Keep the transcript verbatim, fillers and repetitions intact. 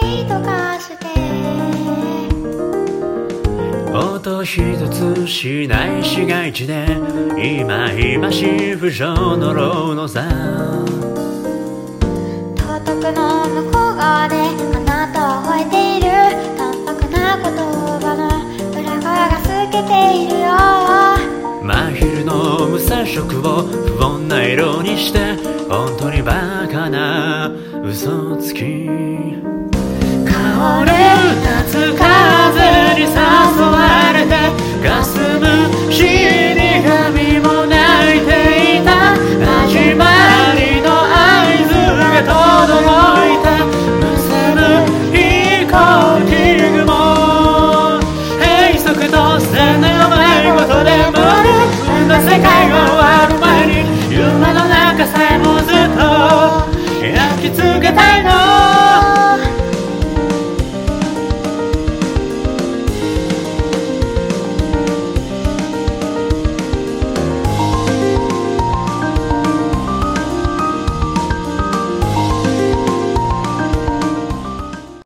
りとかして音一つしない市街地で今今し不条のローの座道徳の向こう側であなたを吠えている淡白な言葉の裏側が透けているよ真昼の無彩色を不穏な色にして本当にバカな嘘つき香る